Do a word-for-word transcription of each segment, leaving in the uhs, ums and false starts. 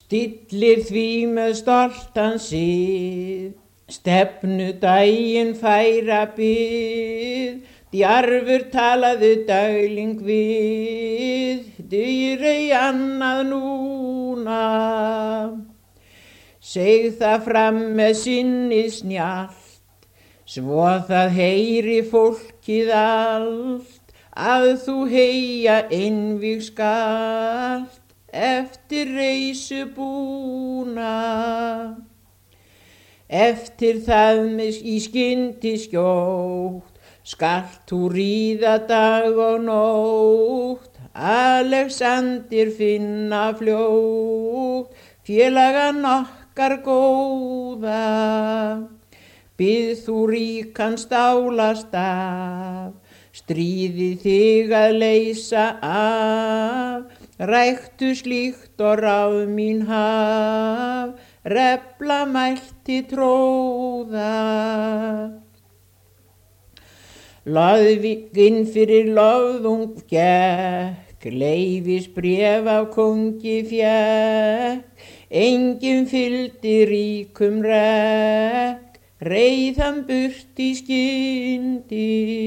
Stillir því með stoltan sið, stefnu daginn færa bið, djarfur talaðu dagling við, dugir ei annað núna. Segð það fram með sinni snjallt, svo það heyri fólkið allt, að þú heyja einvíg skalt, eftir reisu búna. Eftir það með í skyndi skjótt, skalt þú ríða dag og nótt, Alexander finna fljótt, félagan okkar góða. Bið þú ríkan stálast af, stríðið þig að leysa af, ræktu slíkt og ráð mín haf, refla mælti tróða. Loðvíkin fyrir loðung gekk, leifis bréf af kongi fékk, enginn fylgdi ríkum rekk, reið hann burt í skyndi.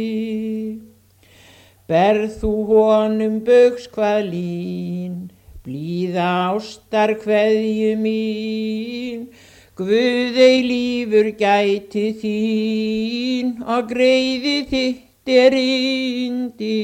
Berð þú honum baugs hvað lín, blíða ástar kveðju mín, Guð eilífur gæti þín og greiði þitt erindi.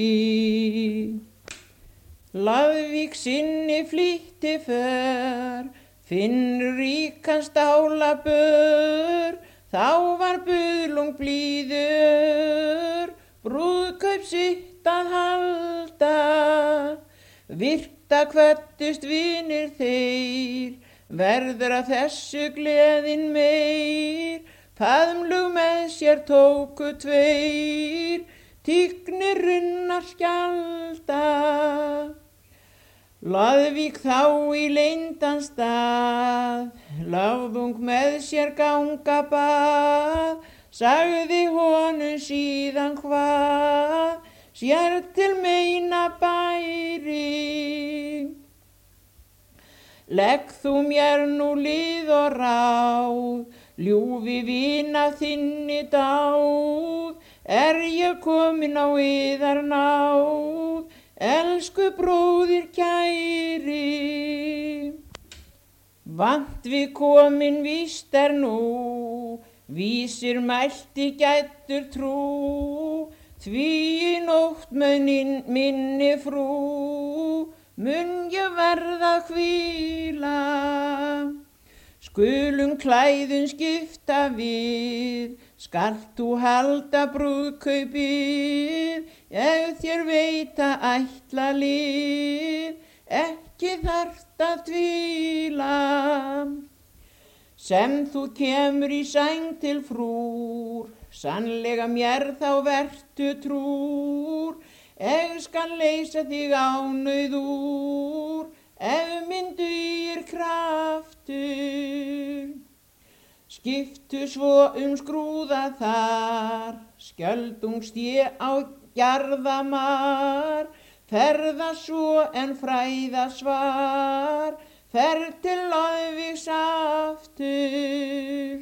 Loðvík sinni flýtti för, finnur ríkan stálabör, þá var buðlung blíður, brúðkaup sitt að halda. Virta kvöddust vinir þeir, verður að þessu gleðin meir, faðmlug með sér tóku tveir, tíknir runnar skjalda. Loðvík þá í leyndan stað, loðung með sér ganga bað, sagði honum síðan hvað, sér til meina bæri. Legg þú mér nú lið og ráð, ljúfi vina þinni dáð, er ég komin á yðar náð, elsku bróðir kæri. Vant við komin víst er nú, vísir mælti gættur trú, því í nótt með minni frú, mun ég verða hvíla. Skulum klæðun skipta við, skalt þú halda brúðkaupið, ef þér veita ætla lið, ekki þarft að tvíla. Sem þú kemur í sæng til frúr, sannlega mér þá vertu trúr, eg skal leysa þig ánauð úr, ef minn dugir kraftur. Skiptu svo um skrúða þar, skjöldungst ég á Gjarðamar, ferða svo en fræða svar, ferð til Loðvíks aftur.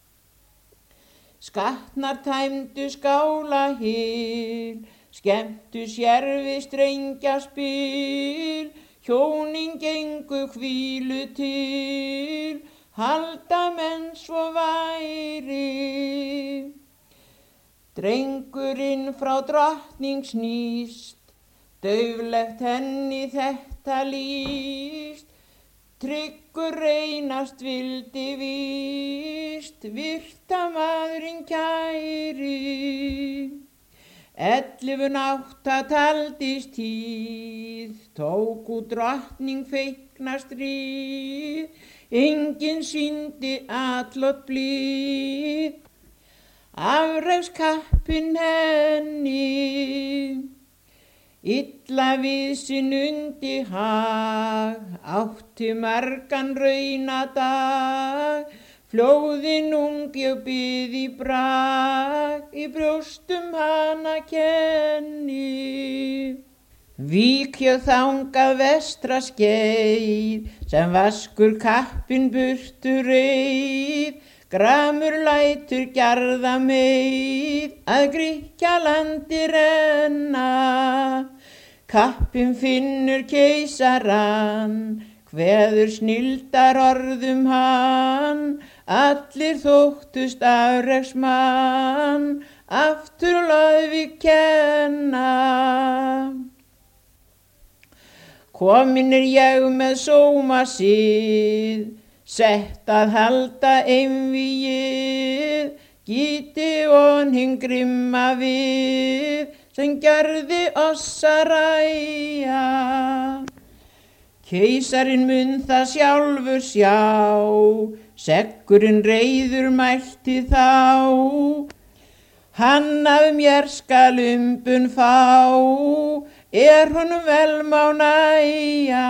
Skatnar tæmdu Skálahil, skemmtu sér við strengjaspil, hjónin gengu hvílu til, halda menn svo væri. Drengurinn frá drottning snýst, dauflegt henni þetta lýst, tryggur reynast vildi víst, virta maðurinn kæri. Ellefu nátta taldist tíð, tóku drottning feikna stríð, enginn sýndi atlot blíð, afrekskappinn henni. Illa við sinn undi hag, átti margan raunadag, flóðin ungi og byð í brag, í brjóstum hana kenni. Vík ég þangað vestra skeið, sem vaskur kappinn burtu reið, gramur lætur gjarða meið, að Grikkjalandi renna. Kappinn finnur keisarann, kveður snilldar orðum hann, allir þóttust afreksmann, aftur Loðvík kenna. Komin er ég með sómasið, sett að halda einvígið, Gídeon hinn grimma við, sem gjörði oss að ræja. Keisarinn mun það sjálfur sjá, seggurinn reiður mælti þá, hann af mér skal umbun fá, er honum vel má nægja.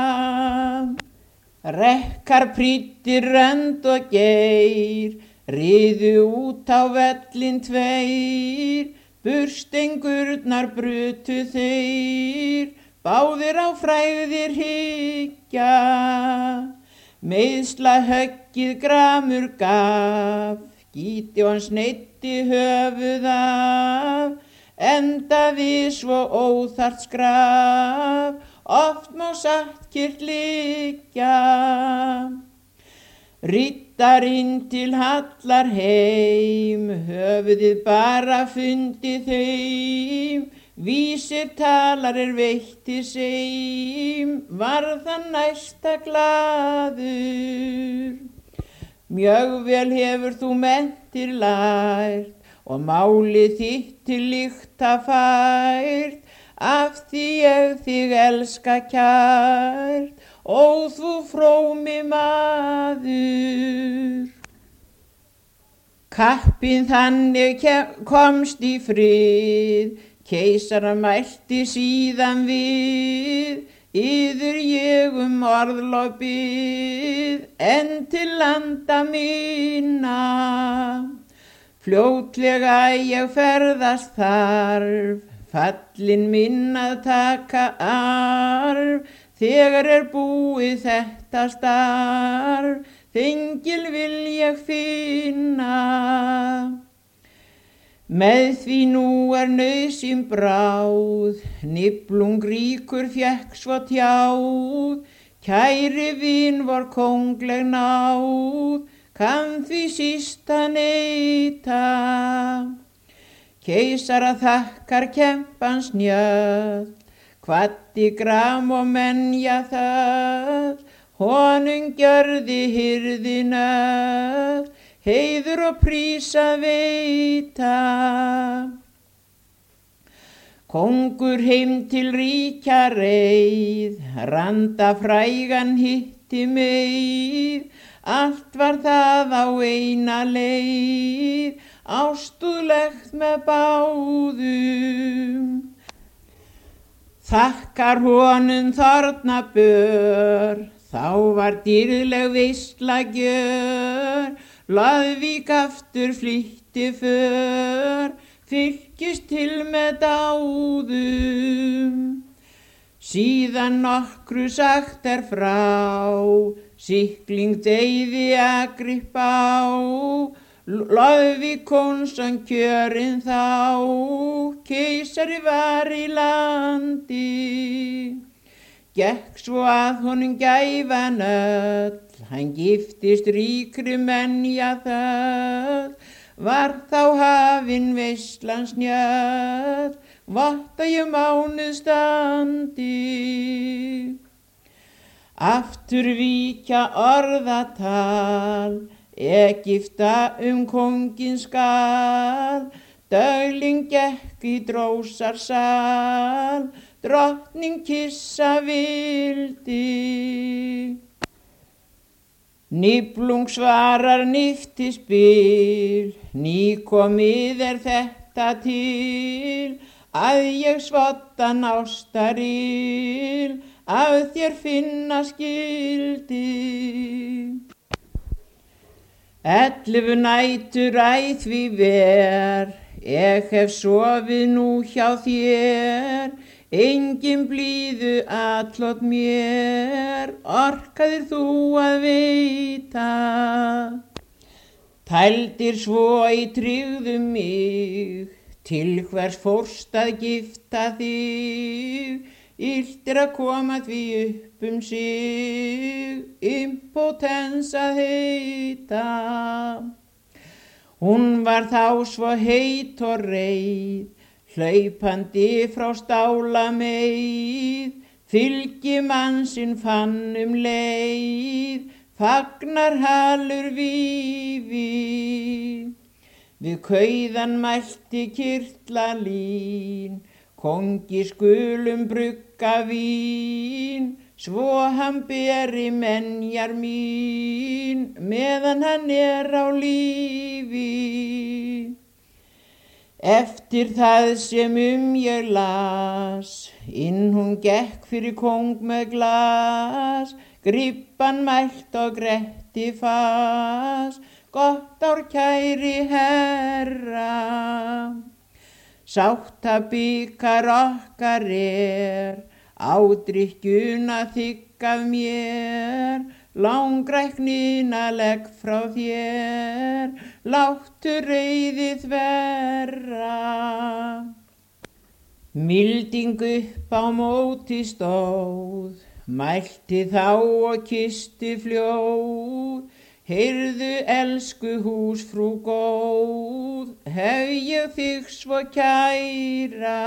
Rekkar prýddir Rönd og Geir, riðu út á vellin tveir, burstengurnar brutu þeir, báðir á frægðir hyggja. Meiðsla höggið gramur gaf, Gídeon sneiddi höfuð af, enda við svo óþarft skraf, oft má satt kyrrt liggja. Riddarinn til hallar heim, höfuðið bara fundi þeim, vísir talar er veitti seim, var það næsta glaður. Mjög vel hefur þú menntir lært, og málið þitt til lykta fært, af því ég þig elska kært, ó þú frómi maður. Kappinn þannig komst í frið, keisara mælti síðan við, yður ég um orðlof bið, en til landa minna. Fljótlega ég ferðast þarf, fallin minn að taka arf, þegar er búið þetta starf, þengil vil ég finna. Með því nú er nauðsyn bráð, Niflung ríkur fékk svo tjáð, kæri vin vor kóngleg náð, kann því sísta neita. Keisara þakkar kempans njöll, kvaddi gram og menja það, honum gjörði hirðin öll, heiður og prísa veita. Kóngur heim til ríkja reið, Randa frægan hitti meið, allt var það á eina leið, ástúðlegt með báðum. Þakkar honum þorna bör, þá var dýrleg veisla gjör, Loðvík aftur flýtti för, fylkist til með dáðum. Síðan nokkru sagt er frá, Sikling deyði Agrippa á, Loðvík konung kjörinn þá, keisari var í landi. Gekk svo að honum gæfan öll, hann giftist ríkri menja þöll, var þá hafin veislan snjöll, votta ég mánuð standi. Aftur víkja orðatal, Egypta um kónginn skal, dögling gekk í drósarsal, drottning kissa vildi. Niflung svarar niftisbil, nýkomið er þetta til, að ég svoddan ástaril, af þér finna skildi. Ellefu nætur æ því ver, ég hef sofið nú hjá þér, engin blíðu atlot mér, orkaðir þú að veita. Tældir svo í tryggðu mig, til hvers fórst að gifta þig, illt er að koma því upp um sig, impotens að heita. Hún var þá svo heit og reið, hlaupandi frá stálameið, fylgi mannsinn fann um leið, fagnar halur vífi. Við kauðan mælti kirtlalín, kongi skulum brugga vín, svo hann beri menjar mín, meðan hann er á lífi. Eftir það sem um ég las, inn hún gekk fyrir kóng með glas, grippan mælt og gretti fas, gott ár kæri herra. Sáttabikar okkar er, ádrykkjuna þigg af mér, langræknina legg frá þér, láttu reiðið verra. Milding upp á móti stóð, mælti þá og kisti fljóð, heyrðu elsku húsfrú góð, hef ég þig svo kæra.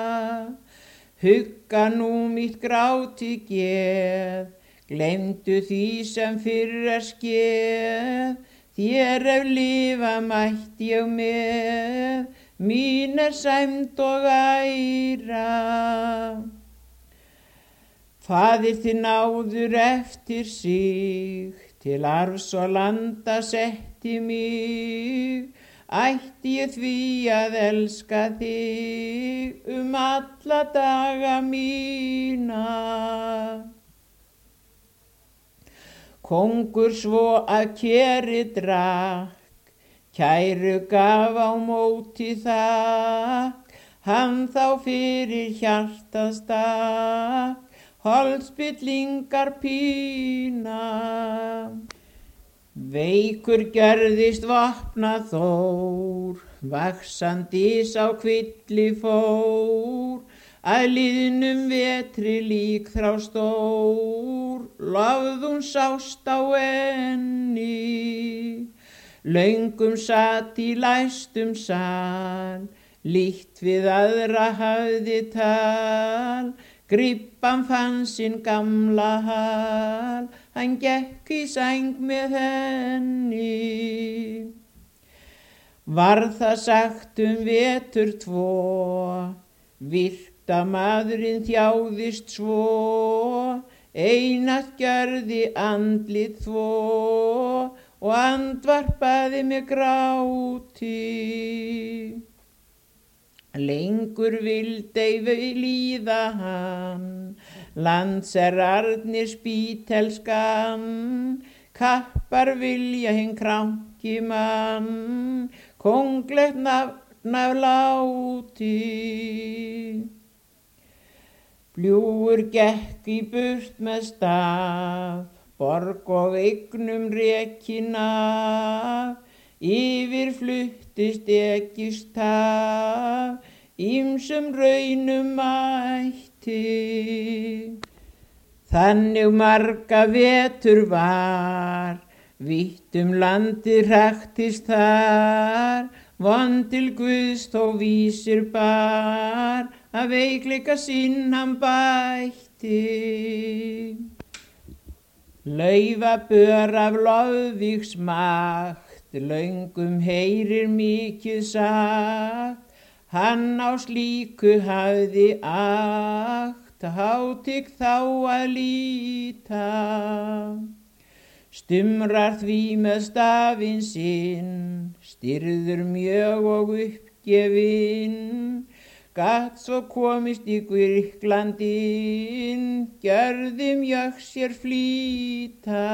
Hugga nú mitt gráti geð, gleymdu því sem fyrr er skeð, þér ef lifa mætt ég með, mín er sæmd og æra. Faðir þinn áður eftir sig, til arfs og landa setti mig, ætti ég því að elska þig um alla daga mína. Kóngur svo að keri drakk, kæru gaf á móti þakk, hann þá fyrir hjartað stakk, holdsbyllingar pína. Veikur gjörðist vopnað Þór, vaxandi sá kvilli fór, að liðnum vetri lík þrá stór, lofðun sást á enni. Löngum sat í læstum sal, lítt við aðra hafði tal, grippan fann sinn gamla hal, hann gekk í sæng með henni. Var það sagt um vetur tvo, virta maðurinn þjáðist svo, einatt gjörði andlit þvo, og andvarpaði með gráti. Lengur vildi líða hann, landserrarnir spítelskan, kappar vilja hinn kranki mann, kónglegt nafn af láti. Bljúgur gekk í burt með staf, borg og eignum rekin af, yfir fluttist ekist taf, ýmsum raunum mætti. Þannig marga vetur var, vítt um landið hraktist þar, von til Guðs þó vísir bar, að veikleika sinn hann bætti. Laufabör af Lofvíks makt, löngum heyrir mikið sagt, hann á slíku hafði akt, hátign þá að líta. Stumrar því með stafinn sinn, styrður mjög og uppgefinn, gat svo komist í Griklandinn, gjörði mjög sér flýta.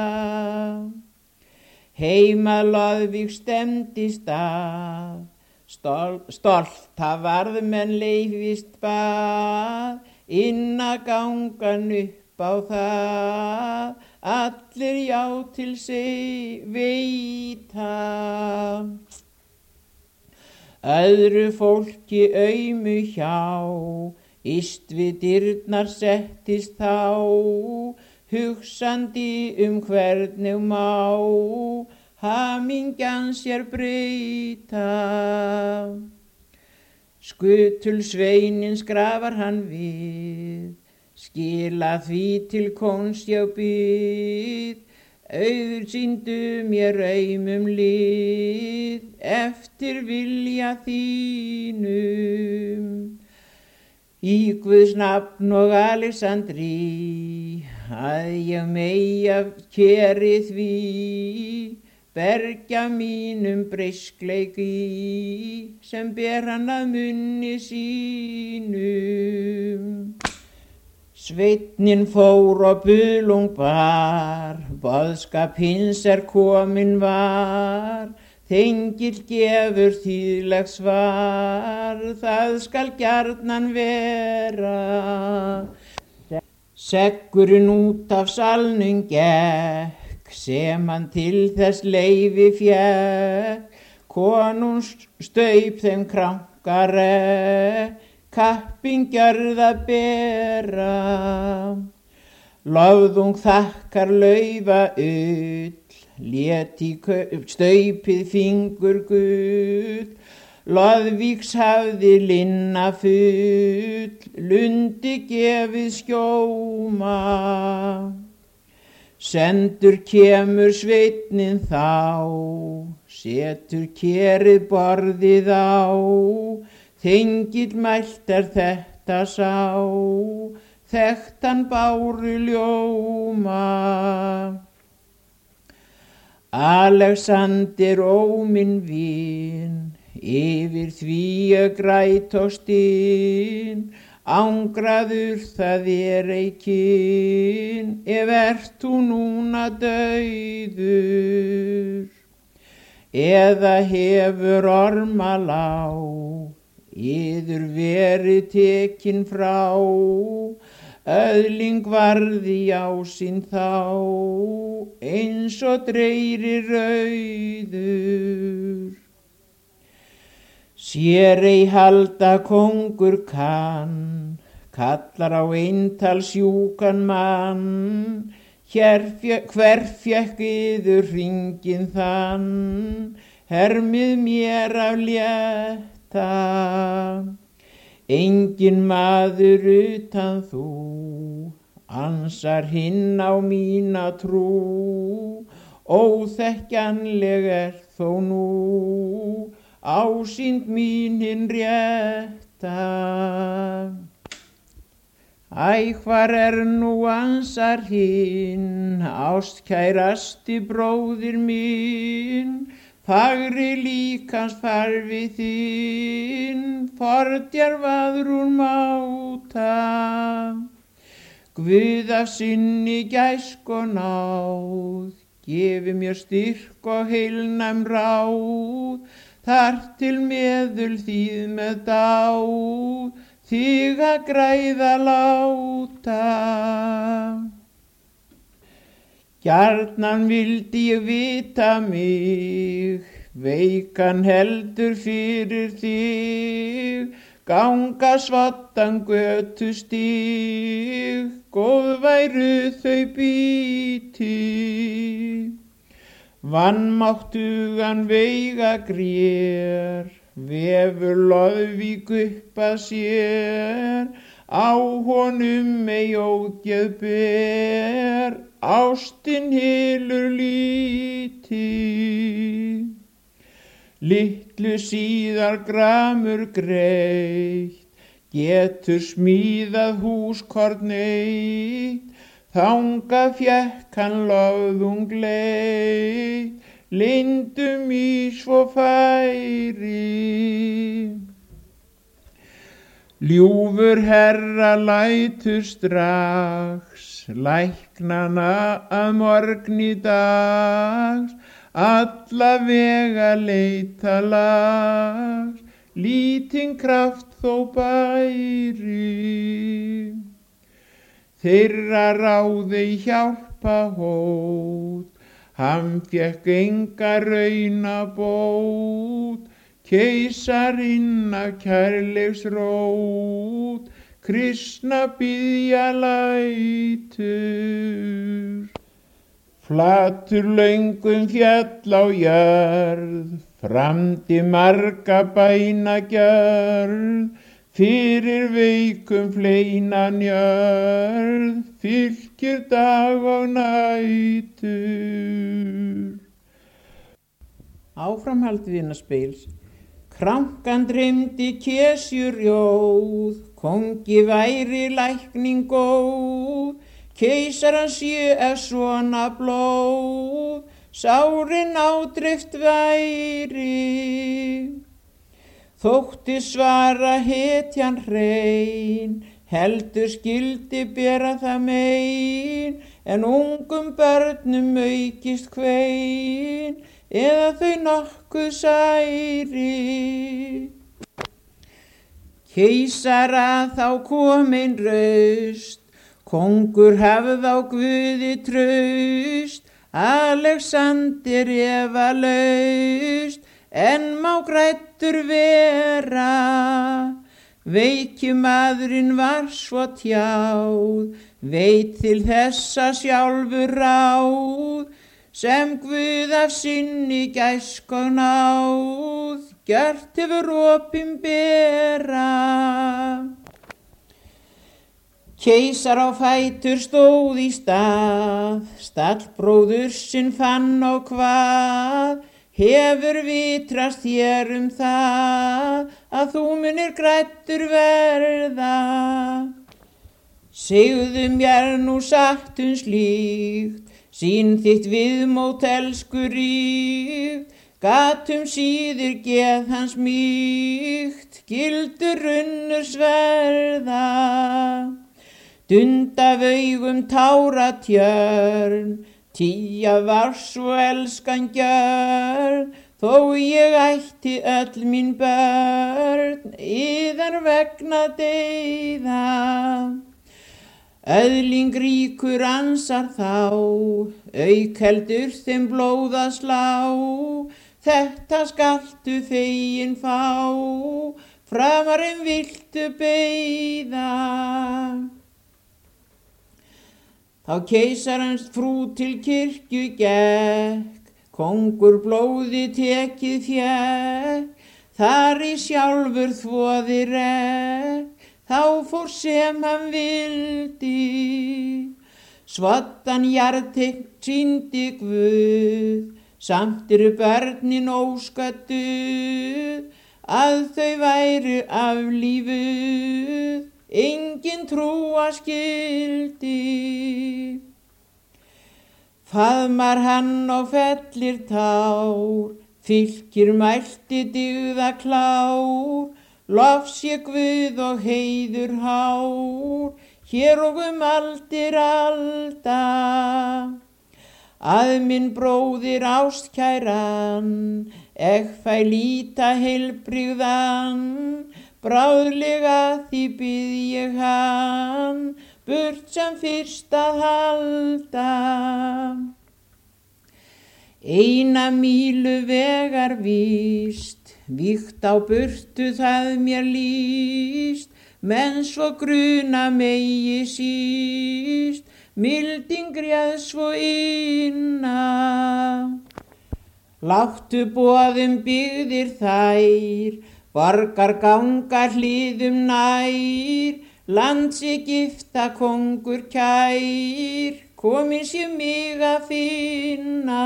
Heima Lofvík stefndist að, stolt, stolt það varð menn leifist bað, inn að gangan upp á það, allir já til sig veita. Öðru fólki aumu hjá, yst við dyrnar settist þá, hugsandi um hvernig má hamingjan sér breyta. Skutulsveinin skrafar hann við, skila því til kóns ég bið, auðsýndu mér aumum lið, eftir vilja þínum. Í Guðs nafn og Alexandrí, að ég megi af keri því, bergja mínum breiskleik í, sem ber hann að munni sínum. Sveitnin fór og bulung bar, boðskap hins er komin var, þengill gefur þýðleg svar, það skal gjarnan vera. Seggurinn út af salnum gekk, sem hann til þess leyfi fékk, konungs staup þeim krankare, kappinn gjörða bera. Lofðung þakkar laufa ull, lét í staupið fingur gull, Loðvíks hafði linna full, lundi gefið skjóma. Sendur kemur sveitnin þá, setur kerið borðið á, þengill mælt er þetta sá, þekktan báru ljóma. Alexander ó minn vin, yfir því að græt og stinn, angraður það er ei kyn, ef ert þú núna dauður. Eða hefur ormalá, yður verið tekin frá, öðling varði á sín þá, eins og dreyri rauður. Sér ei halda kóngur kann, kallar á eintal sjúkan mann, hér hver fékk yður hringinn þann, hermið mér af létta. Engin maður utan þú, ansar hinn á mína trú, óþekkjanleg er þó nú, ásýnd mín hinn rétta. Æ, hvar er nú ansar hinn, ástkærasti bróðir minn, fagri líkans farfi þinn, fordjarfaður úr máta. Guð af sinni gæsk og náð, gefi mér styrk og heilnæm ráð, þar til meðul þýð með dáð, þig að græða láta. Gjarnan vildi ég vita mig, veikan heldur fyrir þig, ganga svoddan götu stíg, góð væru þau býti. Vannmáttugan veiga grér, vefur Loðvík upp að sér, á honum ei ógeð ber, ástin hylur líti. Litlu síðar gramur greitt, getur smíðað húskorn eitt, þangað fékk hann loðung leitt, lindum í svo færi. Ljúfur herra lætur strax, læknana að morgni dags, alla vega leita lags, lítinn kraft þó bæri. Þeirra ráði hjálpa hót, hann fékk enga raunabót, keisarinna kærleiks rót, kristna biðja lætur. Flatur löngum fjall á jörð, framdi marga bænagjörð, fyrir veikum fleina njörð, fylkir dag og nætur. Áframhald vinaspils. Krankan dreymdi kesjur rjóð, kongi væri lækning góð, keisaran sé ef svona blóð, sárin ádreift væri. Þótti svara hetjan hrein, heldur skyldi bera það mein, en ungum börnum aukist kvein, eða þau nokkuð særi. Keisara þá komin raust, kongur hafði á Guði traust, Alexander efalaust, en má græddur vera. Veiki maðurinn var svo tjáð, veit til þessa sjálfur ráð, sem Guð af sinni gæsku og náð, gjört hefur opinbera. Keisar á fætur stóð í stað, stallbróður sinn fann og hvað, hefur vitrast þér um það, að þú munir græddur verða. Segðu mér nú satt um slíkt, sín þitt viðmót elsku ríkt, gat um síðir geð hans mýkt, gildur runnur sverða. Dunda vaugum táratjörn, Tía var svo elskan gjörn, þó ég ætti öll mín börn, yðar vegna deyða. Öðling ríkur ansar þá, auk heldur þeim blóða slá, þetta skaltu fegin fá, framar en viltu beiða. Þá keisarans frú til kirkju gekk, kongur blóði tekið fjekk, þar í sjálfur þvoði rekk, þá fór sem hann vildi. Svoddan jarðtekn sýndi Guð, samt eru börnin ósködduð, að þau væru aflífuð, engin trúa skyldi. Faðmar hann og fellir tár, fylkir mælti dygða klár, lof sé Guð og heiður hár, hér og um aldir alda. Að minn bróðir ástkæran, eg fæ líta heilbrigðan, bráðlega því bið ég hann, burt sem fyrst að halda. Eina mílu vegar víst, vígt á burtu það mér líst, menn svo gruna megi síst, milding réð svo inna. Láttu boðum byggðir þær, borgar ganga hliðum nær, land sé gifta kongur kær, komin sé mig að finna.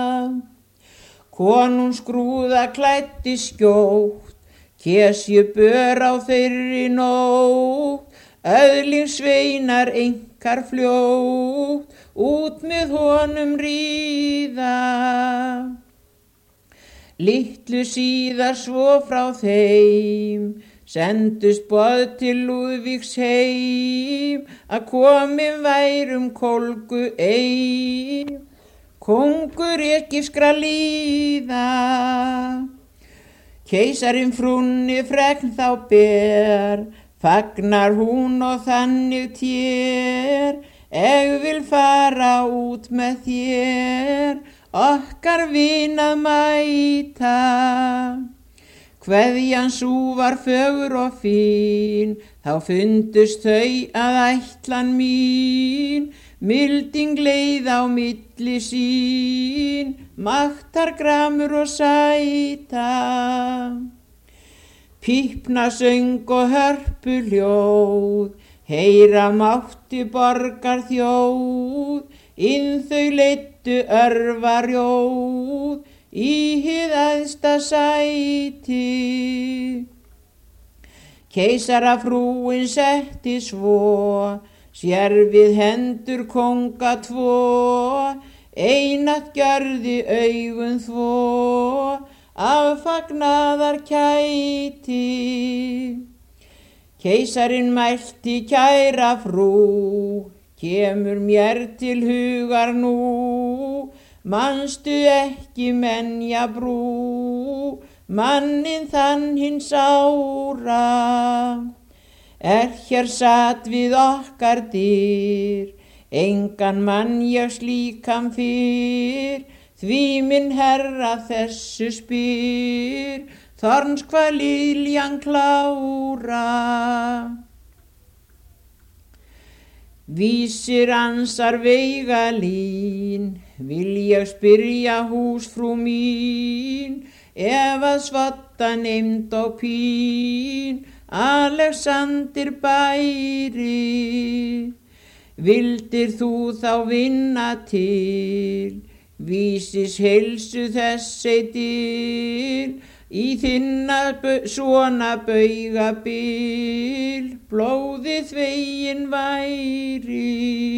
Konung skrúða klæddi skjótt, kesju bör á þeirri nótt, öðlingsveinar einkar fljótt, út með honum ríða. Litlu síðar svo frá þeim, sendust boð til Lúðvíks heim, að komin værum kólgu ein, kongur egypskra líða. Keisarin frúnni fregn þá ber, fagnar hún og þannig tér, eg vil fara út með þér, okkar vinað mæta. Kveðjan sú var fögur og fín, þá fundust þau að ætlan mín, milding leið á milli sín, maktar gramur og sæta. Pípna söng og hörpu hljóð, heyra mátti borgar þjóð, inn þau leiddu örva rjóð, í hið æðsta sæti. Keisarafrúin setti svo, sér við hendur kónga tvo, einatt gjörði augun þvo, af fagnaðar kæti. Keisarin mælti kæra frú, kemur mér til hugar nú, manstu ekki menja brú, mannin þann hins ára. Er hér sat við okkar dyr, engan mann ég slíkan fyrr, því minn herra þessu spyr, þorns hvað liljan klára. Vísir ansar veigalín, vil ég spyrja húsfrú mín, ef að svodda nefnd og pín, Alexander bæri. Vildir þú þá vinna til, vísis heilsu þessi til, í þinna svona bauga bil, blóði þvegin væri.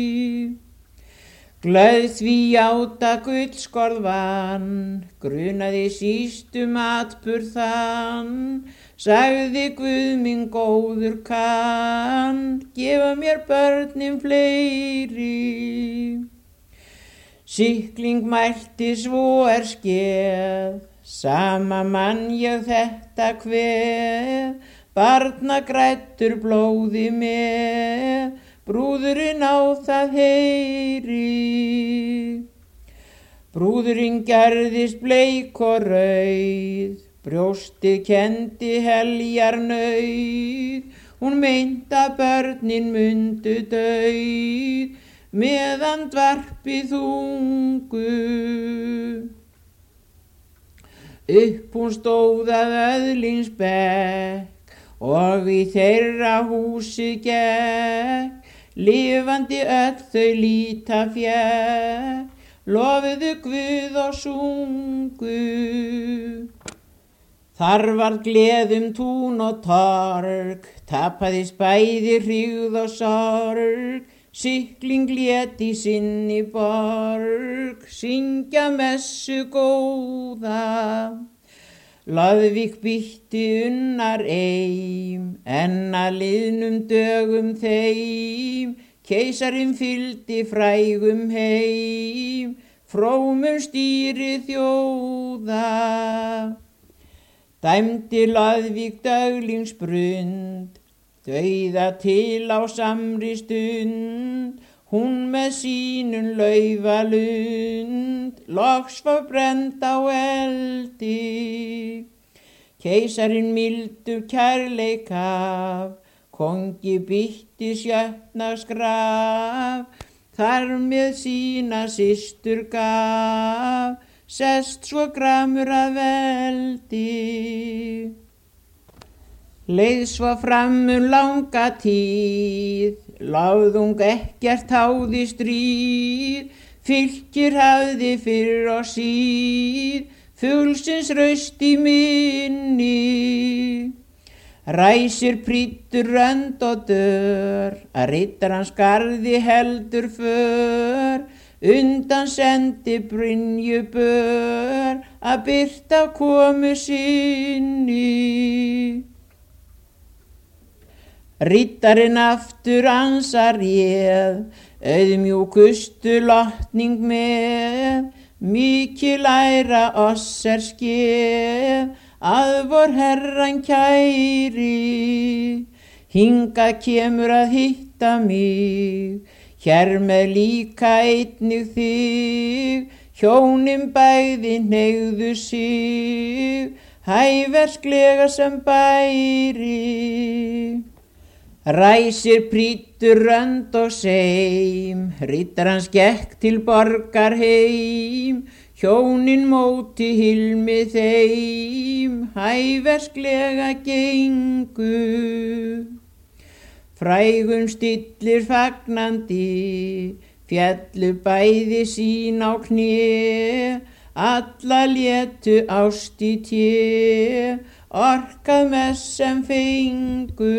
Glöð því játa gullskorð vann, grunaði sístum atburð þann, sagði Guð minn góður kann, gefa mér börnin fleiri. Sýkling mælti svo er skeð, sama mann ég þetta kveð, barna græddur blóði með, brúðurinn á það heyri. Brúðurinn gerðist bleik og rauð, brjóstið kendi heljar nauð, hún meinta börnin mundu dauð, meðan dvarpið þungu. Upp hún stóð að öðlins bekk, og í þeirra húsi gekk, lifandi öll þau líta fjekk, lofuðu Guð og sungu. Þar var gleðum tún og torg, tapaðist bæði hryggð og sorg, sýkling lét í sinni borg, syngja messu góða. Loðvík býtti unnar eim, en að liðnum dögum þeim, keisarin fylgdi frægum heim, frómum stýri þjóða. Dæmdi Loðvík döglingsbrund, dauða til á samri stund, hún með sínum laufalund, loks var brennd á eldi. Keisarin mildur kærleik af, kongi býtti sjötnags graf, þar með sína systur gaf, sest svo gramur að veldi. Leið svo fram um langa tíð, láðung ekkert háði stríð, fylkir hafði fyrr og síð, fuglsins raust í minni. Ræsir prýddur rönd og dör, að riddarans garði heldur för, undan sendi brynju bör, að birta komu sinni. Riddarinn aftur ansar réð, auðmjúkustu lotning með, mikil æra oss er skeð, að vor Herran kæri, hingað kemur að hitta mig, hér með líka einnig þig, hjónin bæði hneigðu sig, hæversklega sem bæri. Ræsir prýddur rönd og seim, riddarans gekk til borgar heim, hjónin móti hilmi þeim, hæversklega gengu. Frægum stillir fagnandi, fjallu bæði sín á kné, alla létu ást í té, orkað mest sem fengu.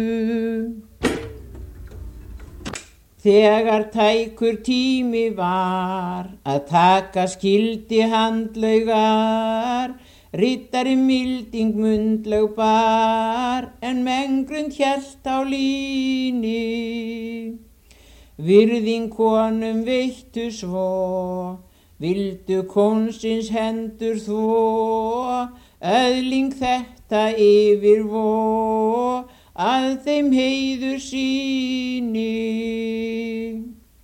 Þegar tækur tími var, að taka skildi handlaugar, riddari milding mundlaug bar, en mengrund hélt á líni. Virðing konum veittu svo, vildu kónsins hendur þvo, öðling þetta yfir vo, að þeim heiður sýni.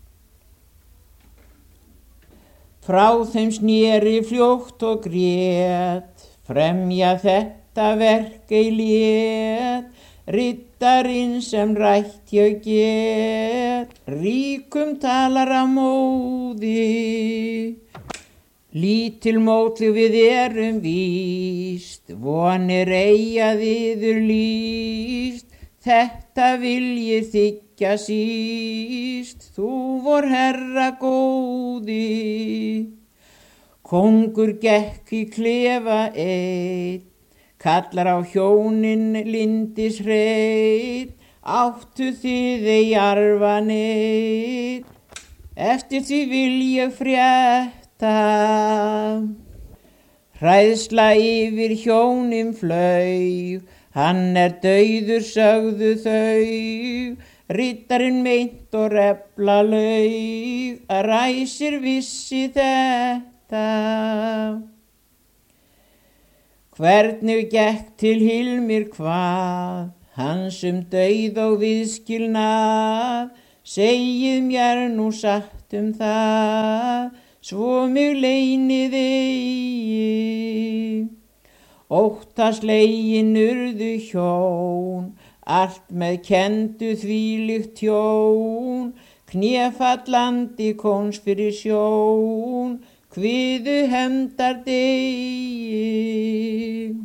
Frá þeim sneri fljótt og grét, fremja þetta verk ei lét, riddarinn sem rætt ég get, ríkum talar á móði. Lítil mótleg við erum víst, vonir ei að yður líst, þetta viljið þykja síst, þú vor Herra góði. Kóngur gekk í klefa einn, kallar á hjónin lindishreitt, áttu þið ei arfa neitt, eftir því vil ég frétta. Hræðsla yfir hjónin flaug, hann er dauður sögðu þau, riddarinn meint og refla laug, að Ræsir vissi þetta. Hvernig gekk til Hilmir hvað, hans um dauð og viðskilnað, segið mér nú satt um það, svo mig leynið eigi. Óttaslegin urðu hjón, allt með kenndu þvílíkt tjón, knéfallandi kóns fyrir sjón, kviðu hefndar degi.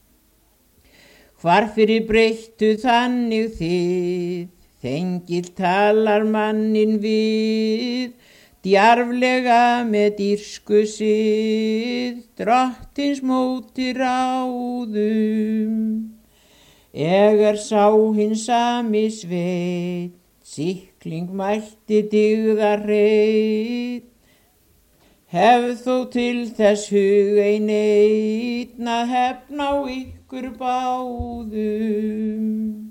Hvar fyrir breyttu þannig þið, þengill talar mannin við, djarflega með dýrsku sið, drottins móti ráðum. Egar sá hinn sami sveit, sýkling mælti dygðar hreit, hef þó til þess hug ein einn, að hefna á ykkur báðum.